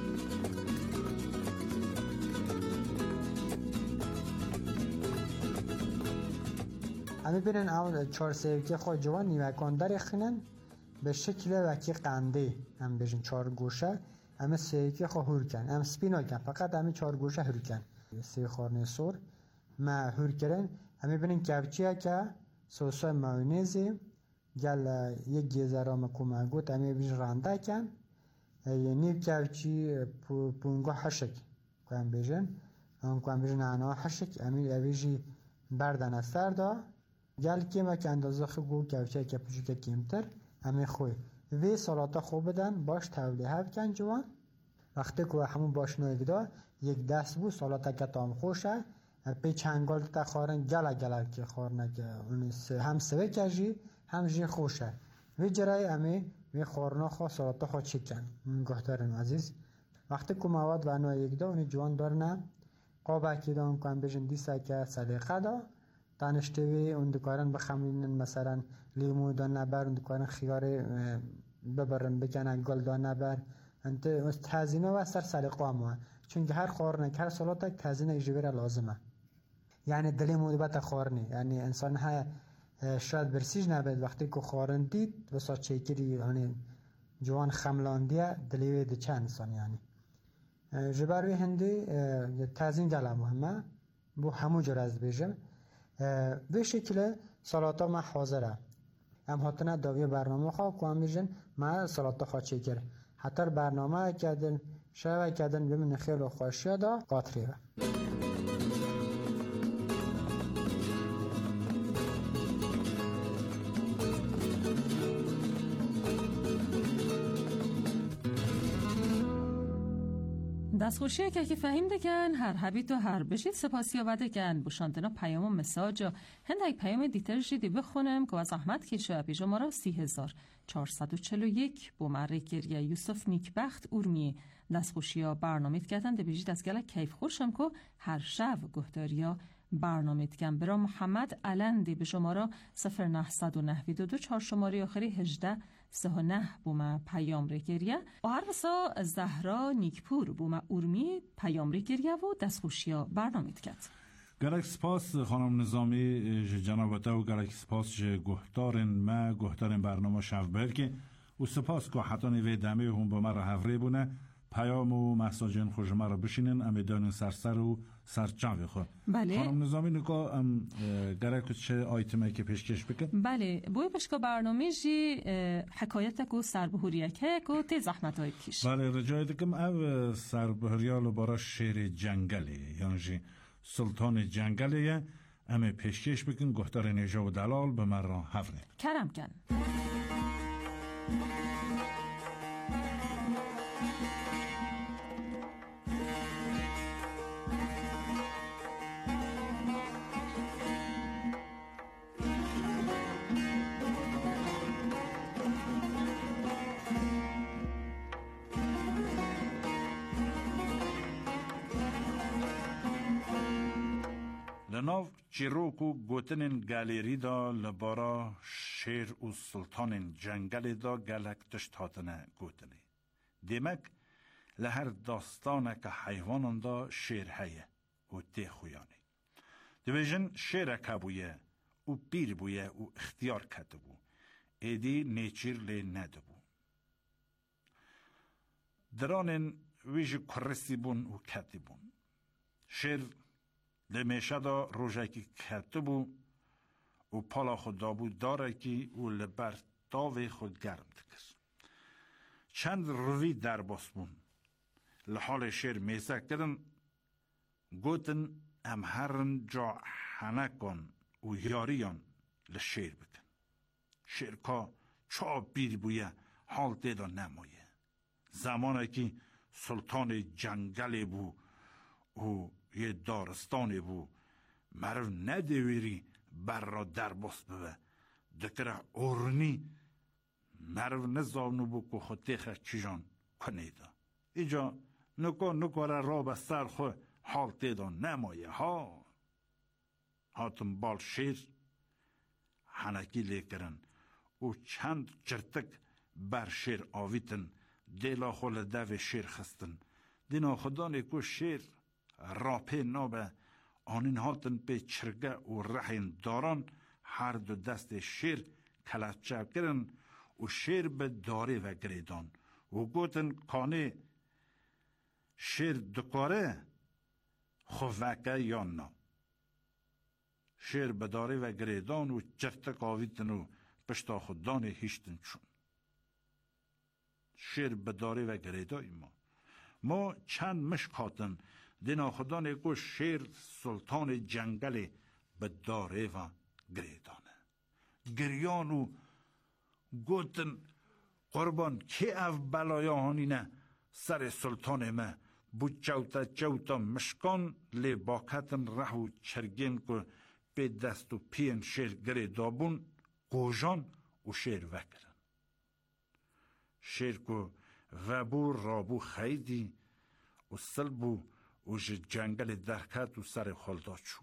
امی بینن اول چهار سیوکی خود جوان نیمکان در اخینن به شکل وکی قنده هم بیشن چهار گوشه امی سیوکی خود هور کن ام سپینا کن فقط امی چهار گوشه هور کن سیو خورنه سور ما هور کرن امی بینن کفچیه که سوسای مایونیزی گل یک گیزر آمه کمه گوت امی بیشن رنده کن نیو کفچی پونگو حشک کن بیشن اون کن بیشن انا حشک امی اویجی بردن از سر دا گل کیمه که اندازه خوب کفچه که پوچه کمتر امی خوی وی سالاتا خوب بدن باش تولیه کن جوان وقتی که همون باش نویگدا یک دست بود سالاتا که تام خوشه پی چنگال تا خارن گل گل که خارنه که هم سوه کجی هم جی خوشه وی جرای امی وی خورنا خواه سالاتا خواه چی کن گهترین عزیز وقتی که مواد و نویگدا اونی جوان دارنه قابه که دان کن بجن دیسه که سلیقه دا دانشتوی اون دکارن بخمینن مثلا لیمو دان نبر اون دکارن خیار ببرن بکنن گل دان نبر انت تزینه و سر سلیقه همه چون هر خورنه هر سالات یک تزینه ایجویر لازمه یعنی دلی مودبت خورنی یعنی انسان ها شاید برسیج نبید وقتی که خورن دید و سا چیکری یعنی جوان خملاندیه دلیوی ده چه انسان یعنی جبروی هندی تزین گله مهمه بو همو جور از بیجم به شکل سالاتا ما حاضره هم حتنا داوی برنامه خواه کنم بیجن ما سالاتا خواه چکر حتی برنامه کردن شوه کردن بمین خیل و خوشی دا قاطریه دستخوشیه که که فهمیده کن هر حبی تو هر بشید سپاسی آوده کن بوشاندنا پیام و مساج هند یک پیام دیتر جدی بخونم که از احمد که شو اپی شماره سی هزار چهارصد و چهل و یک با مره گریه یوسف نیکبخت ارمی دستخوشی ها برنامه کردن ده بیجید از گله کیف خوشم که هر شب گهداری ها برنامه کن برا محمد علندی به شماره صفر نهصد و نود و دو چهار شماره آخری هجده سه و نه بوم پیام رگریه و هر وسا زهرا نیکپور بوم ارمی پیام رگریه و دستخوشی برنامه کرد. گلک سپاس خانم نظامی جنابته و گلک سپاس گهتارن ما گهتارن برنامه شف بلکه و سپاس که حتی نوی دمه هم با مرا هفره بونه پیام و مساجن خوش ما را بشینن امیدان سرسر و سرچاوی خود. بله. خانم نظامی نکا ام گره چه آیتمه که پیشکش بکن؟ بله بوی پشکا برنامه جی حکایت کو سربهوریه که کو تی زحمت های کش. بله رجای دکم او سربهوریال برا شیر جنگلی یعنی سلطان جنگلیه امی پیشکش بکن گفتار نیجا و دلال به من را حفظه کرم کن. لناو چیروکو گوتنین گالیری دا لبارا شیر و سلطان جنگل دا گلک تشت هاتنه گوتنی. دیمک لهر داستانه که حیوانان دا شیر هیه و تی خویانی. دویجن شیر کبویه و پیر بویه و اختیار کته بو. ایدی نیچیر لی نده بو. درانین ویج کرسی بون و کتی بون. شیر لمیشه دا روژه که کته بو و پالا خود دابو داره که و لبر داوی خود گرم دکر. چند روی در باس بون. لحال شیر میزه کردن گوتن ام هرن جا حنه کن و یاریان لشیر بکن. شیر که چا بیر بویه حال دیدا نمایه. زمانه که سلطان جنگل بو و یه دارستانی بو مرو ندویری بر را در باس بوه دکره اورنی مرو نزانو بو که خود تیخه چیجان کنیده ایجا نکو نکوره را به سر خو حال تیدا نمایه ها هاتم بال شیر حنکی لیکرن و چند چرتک بر شیر آویتن دیلا خول دو شیر خستن دینا خدا نیکو شیر راپه نابه آنین هاتن به چرگه و رحین داران هر دو دست شیر کلچه کرن و شیر به داره و گریدان و گوتن کانه شیر دکاره خوفکه یا نا شیر به داره و گریدان و چرتک آویتن و پشتا خوددان هیشتن چون شیر به داره و گریدای ما ما چند مشکاتن دینا خدا نیکو شیر سلطان جنگل به داره و گریدانه گریانو گوتن قربان که او بلایانی نه سر سلطان ما بود چوتا چوتا مشکان لی باکتن ره و چرگین که به دست و پین شیر گریدابون گوژان و شیر وکرن شیر که وبو رابو خیدی و سلبو و جنگل درکت و سر خالدا چو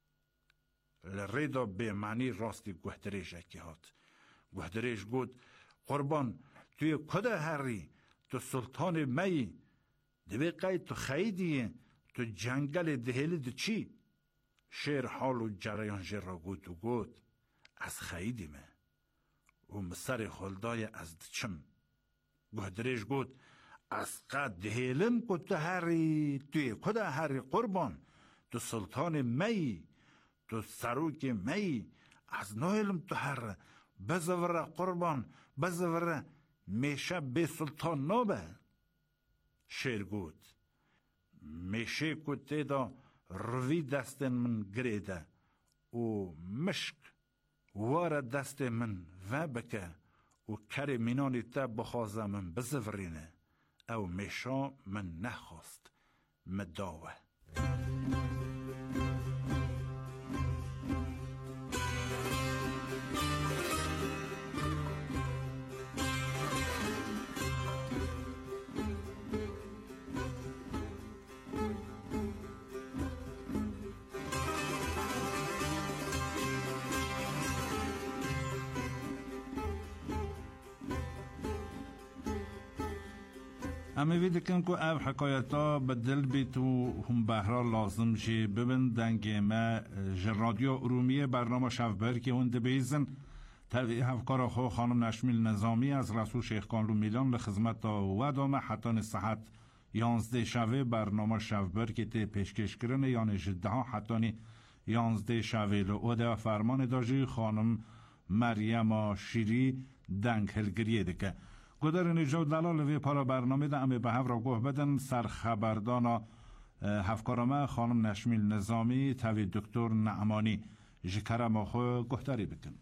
لریدا به معنی راستی گوهدریش اکی هات گوهدریش گود قربان توی کده هری تو سلطان می دوی قای تو خیدیه تو جنگل دهیلی دو چی شیر حال و جریان جر را گود و گود از خیدی me و مسر خالدای از دچم گوهدریش گود از قد دهیلم که تو هری توی کده هری قربان تو سلطان می تو سروک می از نویلم تو هر بزوره قربان بزوره میشه به سلطان نابه شیر گود میشه که تیدا روی دست من گریده و مشک واره دست من و بکه و کر مینانی تا بخوازه من بزورینه او میشه من نخواست مداوه اما ویده کن که او حکایتا به دل بیت و هم بهرا لازم شی ببین دنگی ما رادیو ارومیه برنامه شفبر که هنده بیزن تاوی هفکار خو خانم نشمیل نظامی از رسول شیخ کانلو میلان لخدمت و دامه حتان صحت یانزده شوه برنامه شوبر که ته پیشکش کرن یعنی جده ها حتانی یانزده شوه لعوده فرمان داجی خانم مریم شیری دنگ هلگریه دکه گدر نجاو دلال وی پارا برنامه ده امه به هفرا گوه بدن سرخبردانا هفکارامه خانم نشمیل نظامی تاوی دکتر نعمانی جکرم آخو گهتری بکن.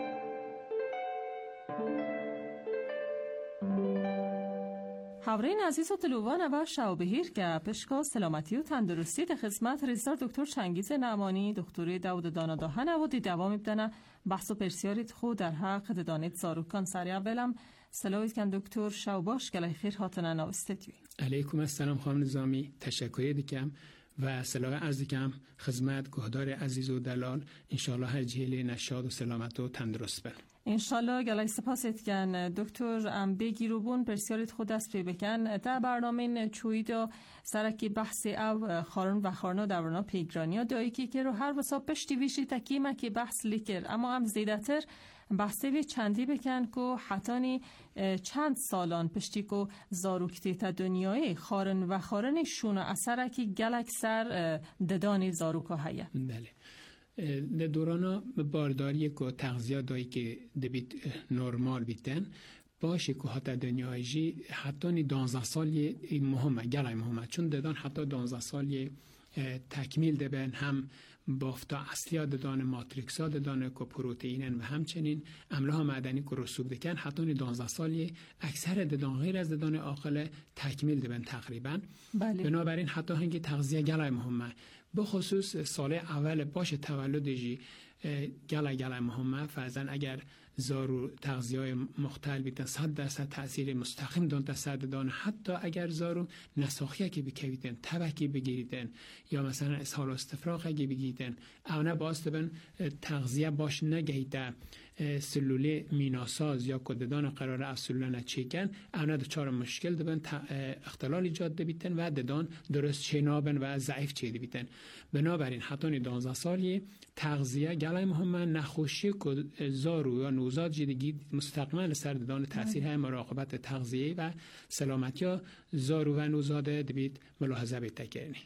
حورین عزیز و تلوان و شاوبهیر که پشکا سلامتی و تندرستی ده خدمت رئیسدار دکتر چنگیز نعمانی دکتر داود دانا دهن و دی دوام بدن بحث و پرسیاریت خود در حق دانید زاروکان سری اولم سلامت کن دکتر شاوباش گلای خیر هاتنن و استدیوی. علیکم السلام خانم نظامی، تشکر دیکم و سلام عرض دیکم خدمت گهدار عزیز و دلال انشالله هر جهل نشاد و سلامت و تندرست بن. انشالله گلای سپاسیت کن دکتر ام بگیروبون پرسیاریت خود دست پی بکن در برنامه چویدا سرکی بحث او خارن و خارنا دورنا پیگرانی ها دایی که که رو هر وسا پشتی ویشی تکیمه که بحث لیکر اما هم زیدتر بحثی وی چندی بکن که حتانی چند سالان پشتی که زاروکتی تا دنیای خارن و خارن شونه اثره که گلک سر ددانی زاروکا هیا. بله. در دوران بارداری که تغذیه دایی که دبیت نرمال بیتن باشه که حتی دنیای جی حتی دانزده سالی مهمه گلای مهمه چون دادن حتی دانزده سالی تکمیل دبن هم بافتا اصلی دادن ماتریکس ها دادن که پروتئینن و همچنین املاح معدنی که رسوب دکن حتی دانزده سالی اکثر دادن غیر از دادن آقل تکمیل دبن تقریبا. بله. بنابراین حتی هنگی تغذیه گلای مهمه بخصوص سال اول باشه تولدشی گله گله مهمه فرزن اگر زارو تغذیه مختل بیتن صد درصد تاثیر مستقیم دان تصد دان حتی اگر زارو نساخیه که بکویدن تبکی بگیریدن یا مثلا اسهال و استفراغ اگه بگیریدن او نه باعث دبن تغذیه باش نگهیده سلوله میناساز یا کددان قرار از سلوله نچیکن او نه دچار مشکل دبن اختلال ایجاد بیتن و ددان درست چنابن و ضعیف چیده بیتن. بنابراین حتی دانزده سالی تغذیه گله مهمه نخوشی که زارو یا نوزاد جدگی مستقیما سر دادن تاثیر های مراقبت تغذیه و سلامتی زارو و نوزاد دبید ملاحظه بتکنی.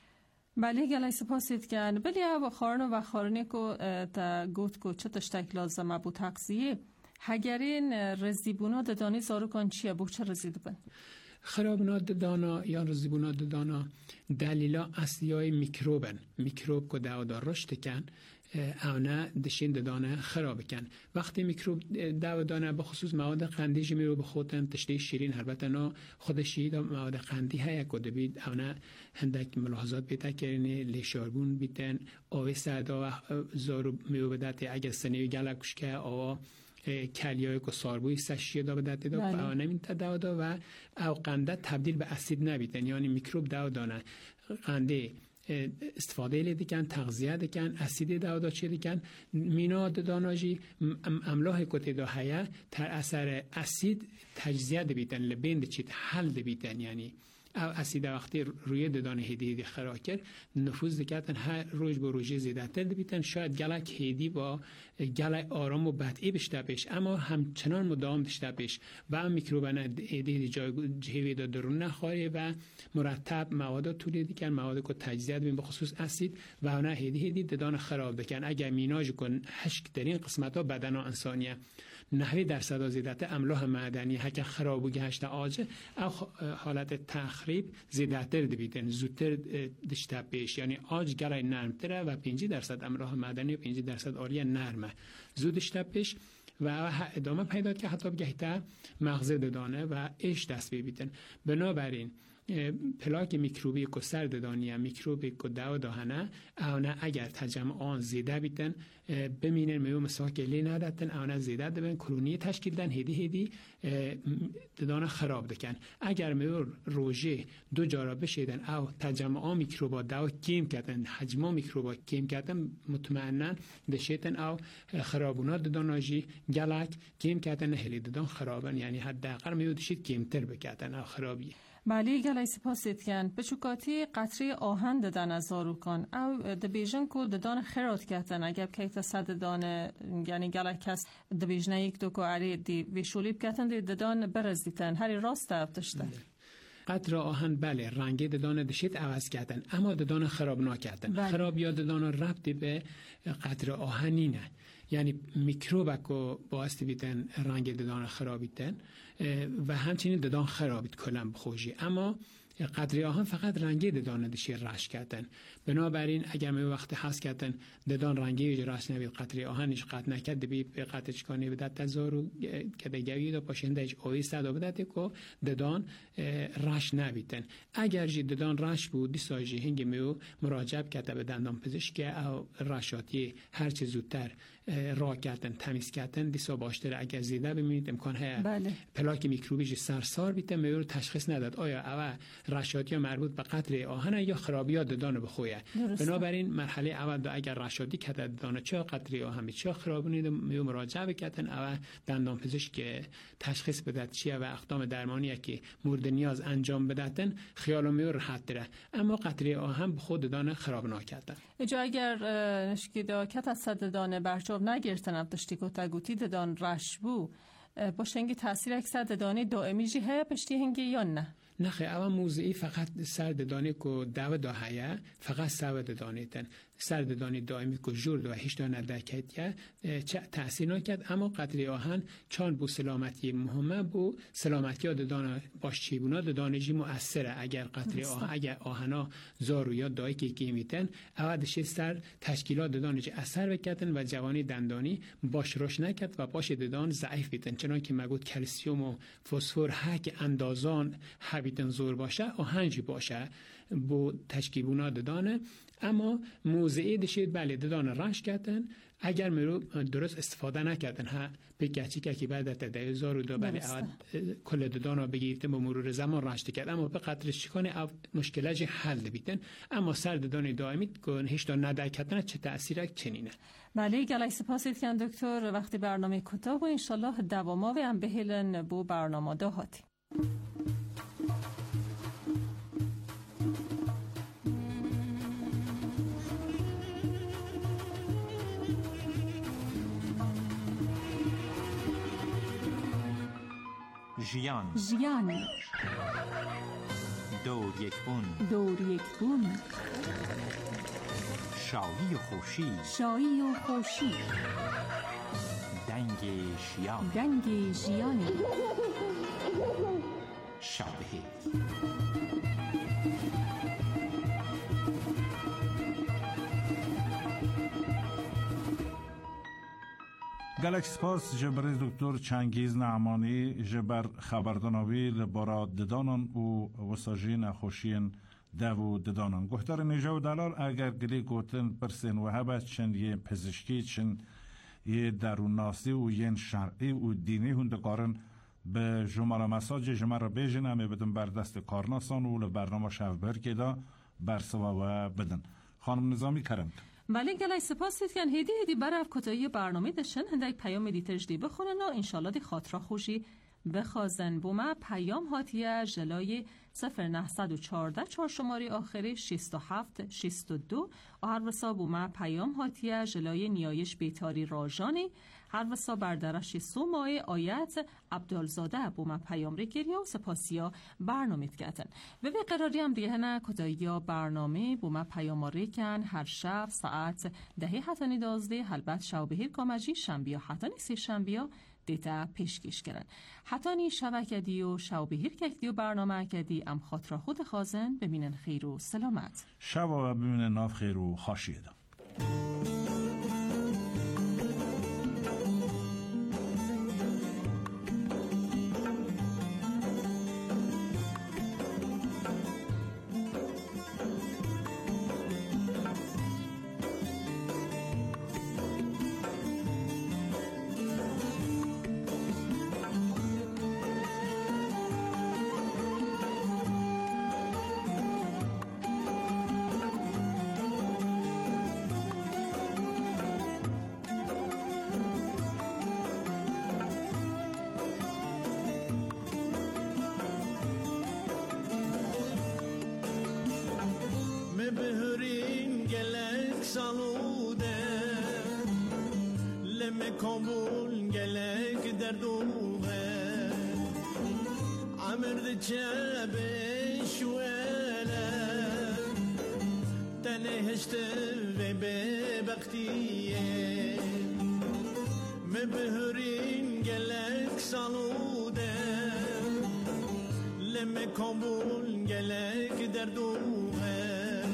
بله گلای سپاسید کن بلی او خارن و خارنی که تا گوت که چه تشتک لازمه بو تغذیه هگرین رزیبونا دادانی زارو کن چیه بو چه رزید بن؟ خرابنات دانا یا رزیبونات دانا دلیلا اصلیای میکروبن میکروب که داودار رشد کن او نه دشین دانه خراب کن وقتی میکروب دو دانه بخصوص مواد قندی جمی رو بخوتن تشتی شیرین البته نه خودشی دا مواد قندی های که دبید او نه هندک ملاحظات بیتا کرنه لیشاربون بیتن آوه سردا و زارو میو بدت اگر سنوی گلکش که آوه کلیای که ساربوی سشیه دا بدت دا و او نمین تا دو دا و او قنده تبدیل به اسید نبیتن یعنی میکروب دو دانه قنده استفاده لیده کن تغذیه دکن اسید داودا چی دکن مینا داناجی املاح کتی دا هیا تر اثر اسید تجزیه دبیتن لبند چید حل دبیتن یعنی او اسید وقتی روی ددان هدی خراکر نفوذ دکتن هر روز با روزی زیاده تر دبیتن شاید گلک هدی با گلک آرام و بدئی بشته پیش اما همچنان مدام داشته پیش و هم میکروبان هدی جای جهوی دا درون نخواره و مرتب مواد تولید کن مواد که تجزیه دبین بخصوص اسید و اونه هدی هدی ددان خراب دکن اگر میناج کن هشک درین قسمت ها بدن انسانیه نحوی درصد آزیدت املاح معدنی هک خراب و گهشت آجه او حالت تخریب زیادتر دبیدن زودتر دشته پیش یعنی آج گلای نرمتره و پنجی درصد املاح معدنی و پنجی درصد آریه نرمه زود دشته پیش و ادامه پیدا که حتی بگهیده مغزه دانه و ایش دست بیبیدن. بنابراین پلاک میکروبی که سر دانیه میکروبی که دو دهنه اونه اگر تجمع آن زیده بیتن بمینن میو مساکلی نداتن اونه زیده دبن کرونی تشکیل دن هدی هدی دانه خراب دکن اگر میو روژه دو جارا بشیدن او تجمع آن میکروبا دو کم کردن حجم میکروبا کم کردن مطمئنن دشیتن او خرابونات داناجی گلک کم کردن هلی دان خرابن یعنی حداقل میو دشید کمتر بکردن او خرابی. بله گلای سپاسید کن بچوکاتی قطره آهن دادن از زاروکان او دبیجن که دادن خیرات کردن اگر که تصد دانه یعنی گلای کس دبیجنه یک دو که عری دی ویشولیب کردن دی دادن برزدیتن هری راست افتشتن قطره آهن بله رنگ ددان دشید عوض کردن اما ددان خراب نکردن. بله. خراب یا ددان ربطی به قطره آهنی نه، یعنی میکروبک رو باعث بیتن رنگ ددان خرابیتن و همچنین ددان خرابیت کلن بخوشی. اما قطره آهن فقط رنگی ددان دشی رش کردن. بنابراین اگر می وقت حس کردن ددان رنگی رش نبید قطره آهنش قطع نکرد بی قطعش کنی بدت تزارو که دیگه دا پاشنده ایش آوی صدا بدت که ددان رش نبیدن. اگر جی ددان رش بود دیسا جی هنگی میو مراجعه کرده به دندان پزشک او رشاتی هر چه زودتر راه کردن تمیز کردن دیسا باشتره. اگر زیده ببینید امکان های بله. پلاک میکروبی جی سرسار بیتن میو تشخیص نداد آیا او رشادی مربوط به قطره آهن یا خرابیات ددان بخویه. بنابراین مرحله اول دا اگر رشادی کده ددان چه قطره آهن چه خرابونی میو مراجعه بکردن او دندان پزشک تشخیص بدهد چیه و اقدام درمانیه که مورد نیاز انجام بدهدن خیال میو راحت داره. اما قطره آهن به خود ددان خراب نکردن. اجا اگر نشکی دا کت از ددان برچاب نگرتن اب داشتی که تگوتی ددان رش بو باشه هنگی تاثیر اکثر ددانی دائمی جی های پشتی هنگی یا نه؟ نخی اول موضعی فقط سر ددانی که دو دا هیا فقط سو ددانی تن سر ددانی دائمی که جرد و هیچ دا ندکت یا چه تأثیر نکرد. اما قطره آهن چون بو سلامتی مهمه بو سلامتی ها ددان باش چیبونا ددانی جی مؤثره. اگر قطره آهن اگر آهنا زارو یا دایی که که میتن اولش سر تشکیلات ددانی جی اثر بکتن و جوانی دندانی باش روش نکرد و باش ددان ضعیف بیتن. چنان که مگود کلسیوم و فسفر هک اندازان بیتن زور باشه آهنجی باشه با تشکیبونا ددانه. اما موضعی دشید بله ددان رش کردن اگر مرو درست استفاده نکردن ها بگچی که که بعد تده زارو دو بله اول کل ددان رو بگیرتن با مرور زمان رشت کرد اما به قدر چیکانه او مشکلات حل بیتن. اما سر ددان دائمی که هیچ تا ندای کردن چه تأثیر چنینه. بله گلای سپاسید کن دکتر وقتی برنامه کوتاه و انشالله دواما و هم بهلن بو برنامه دا هاتی. ژیان ژیان دور یک بون دور یک بون شایی و خوشی شایی و خوشی دنگ ژیان دنگ ژیانی شابهی گلک سپاس جبر دکتر چنگیز نعمانی جبر خبردانوی لبارا ددانان و وساجی نخوشین دو ددانان گفتار نیجا و دلار اگر گلی گوتن پرسین و هبت چند یه پزشکی چند یه دروناسی و یه شرعی و دینی هندکارن به جمعه مساج جمعه را بیجن همه بدن بر دست کارناسان و لبرنامه شف برکه دا برسوا و بدن. خانم نظامی کرم بله گلای سپاسید کن هیدی هیدی برف کتایی برنامه داشتن هندک پیام دی تجدی بخونن و انشالله دی خاطره خوشی بخوازن بومه پیام هاتیه جلای صفر نهصد و چارده چهار شماری آخری شست و هفت شست و دو و هر وسا بومه پیام هاتیه جلای نیایش بیتاری راجانی هر وسا بردرش سومای آیت عبدالزاده بومه پیام ری گریه و سپاسیا برنامه تگتن و به قراری هم دیگه هنه کتایی برنامه بومه پیام ری کن هر شب ساعت دهی حتانی دازده حلبت شوبهیر کامجی شنبیا حتانی سی شنبیا دیتا پیشکش کردن حتانی شبکه دی و شوبهیر کردی و برنامه کردی ام خاطر خود خازن ببینن خیر و سلامت شب و ببینن ناف خیر و خاشیده. کامل گلک در دوغه عمر چبش ولا تنهشت و ببختیه مبهرین گلک سالوده لم کامبول گلک در دوه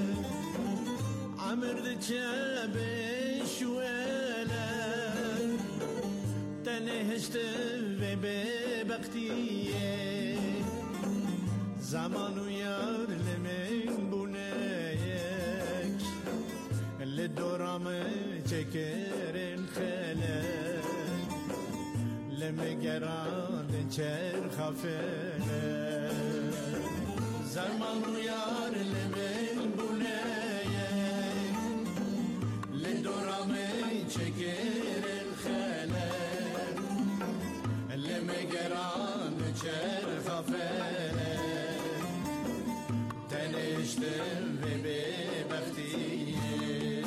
عمرد چبش ولا تنهشت و ببختیه زمان و یار لمن بونیک لدورام چکرن خلک لمگران چر خفله زمان و یار لمن بونیک لدورام چکرن خلک لمگران چر خفله تنشتم و ببختیه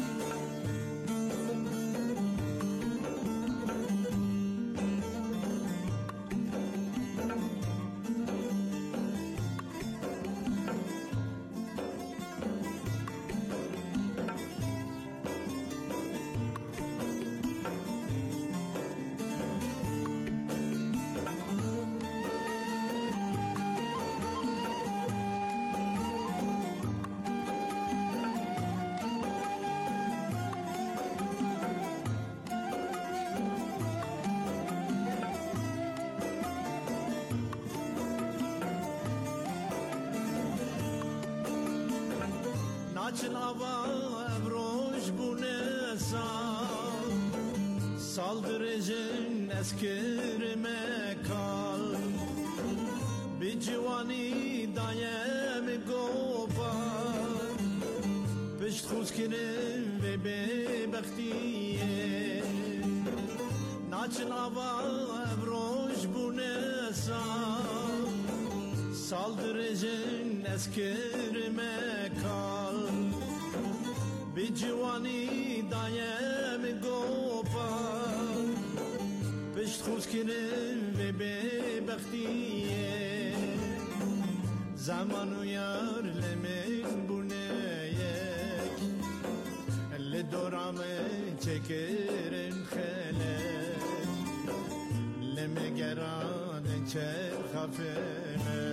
Naçın hava evroş bu ne sal Saldırıcın eskirme kal Bir civani dayem gopar Pişt xuzkirim ve bebektiye Naçın hava evroş bu ne sal Saldırıcın eskirme kal Bir civani dayem gopar Pişt xuzkirim ve bebektiye Zaman uyar lemin buneyek Le doramı çekirin xelek Leme geran çer xafene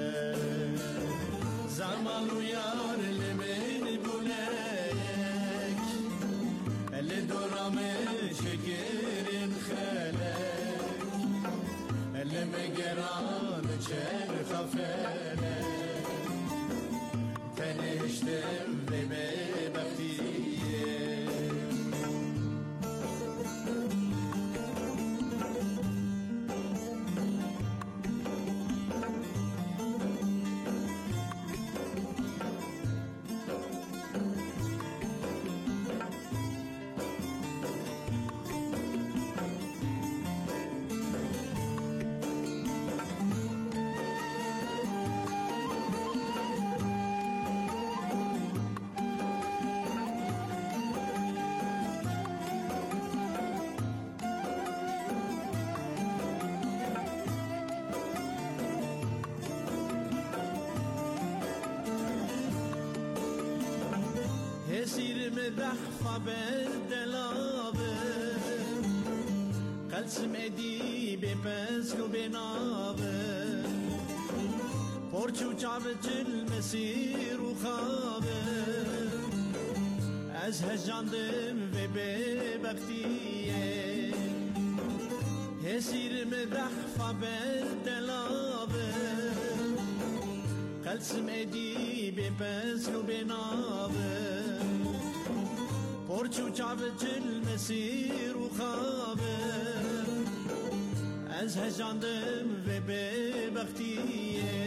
Zaman uyar lemin buneyek Le doramı çekirin xelek Leme geran çer xafene Teniştim ve bebektiye Esirme dahfa berdelabe Kalsim edibe pesku benabe Porçu çavcil mesiru khabe Az hecandım ve bebektiye Esirme dahfa berdelabe Kalsim edibe pesku benabe Porçu çavcil mesiru khabe Az hecandım ve bebektiye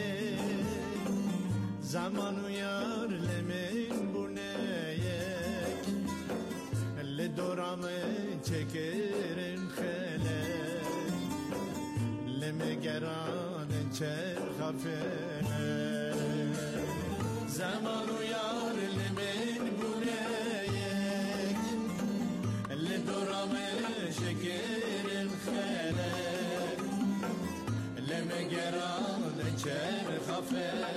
Zaman uyar lemin buneyek Le doramı çekirin xelek Leme geran çer xafene Zaman uyar lemin buneyek Le doramı çekirin xelek Leme geran çer خیر